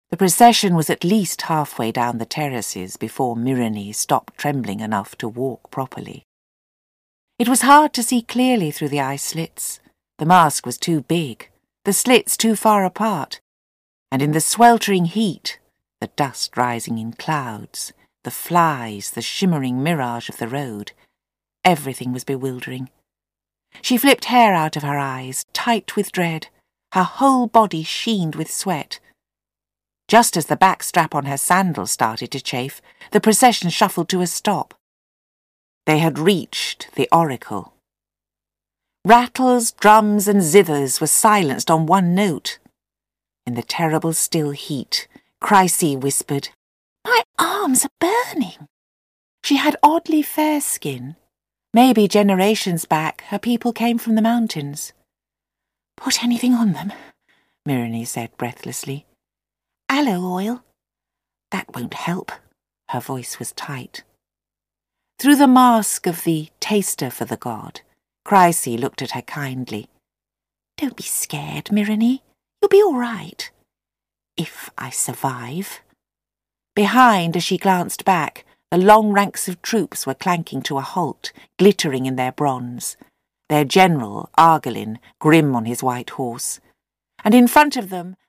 The procession was at least halfway down the terraces before Myrrhine stopped trembling enough to walk properly. It was hard to see clearly through the eye slits. The mask was too big, the slits too far apart, and in the sweltering heat, the dust rising in clouds, the flies, the shimmering mirage of the road, everything was bewildering. She flipped hair out of her eyes, tight with dread, her whole body sheened with sweat. Just as the back strap on her sandal started to chafe, the procession shuffled to a stop. They had reached the oracle. Rattles, drums, and zithers were silenced on one note. In the terrible still heat, Chryse whispered, "My arms are burning." She had oddly fair skin. Maybe generations back her people came from the mountains. "Put anything on them," Myrrhine said breathlessly. "Aloe oil." "That won't help." Her voice was tight. Through the mask of the taster for the god, Chryse looked at her kindly. "Don't be scared, Myrrhine. You'll be all right. If I survive." Behind, as she glanced back, the long ranks of troops were clanking to a halt, glittering in their bronze, their general, Argelin, grim on his white horse, and in front of them